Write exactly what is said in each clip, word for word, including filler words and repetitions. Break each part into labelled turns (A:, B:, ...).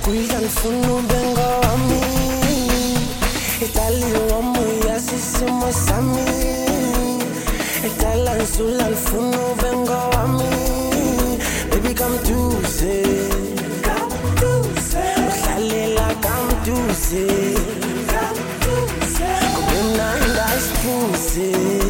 A: Uyangifuna ubengo wami, idali wami yazi isimo sami, idala nzula ngifuna ubengo wami. Baby come to say, come to say, uhlalela come to say, come to say, kube mnandi asiphuze.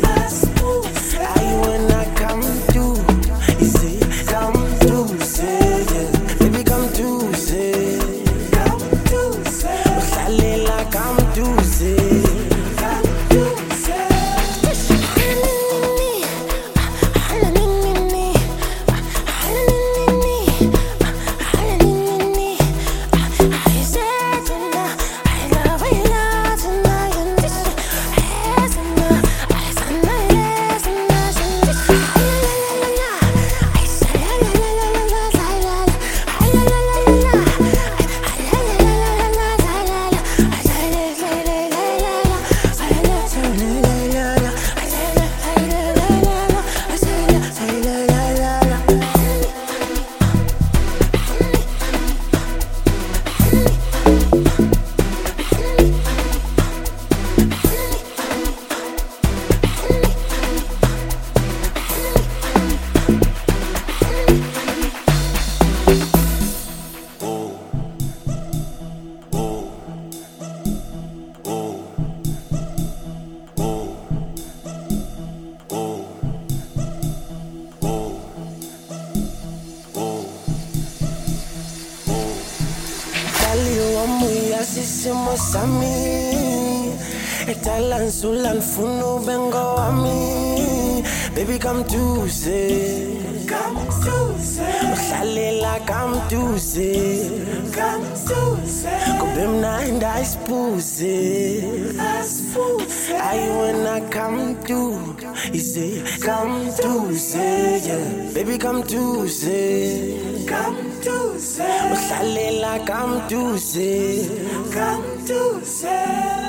A: Isimo sami, idala nzula ngifuna ubengo wami. Baby come to say, come to say, uhlalela come to say, come to say, kube mnandi asiphuze. Ayi wena come to, he say come to say, yeah. Baby come to say, come to say, uhlalela come to say, come to say,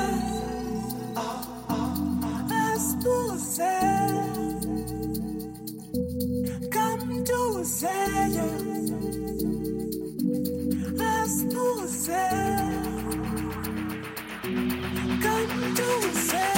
A: asiphuze. Come to say, asiphuze. Come to say.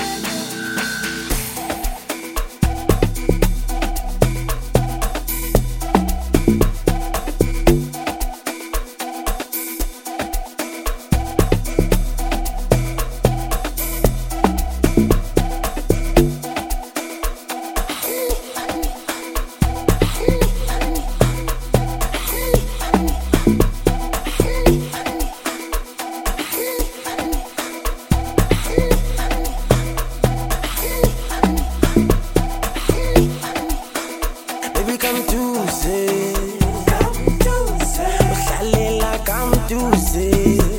A: Come to say, come to say, uhlalela come to say.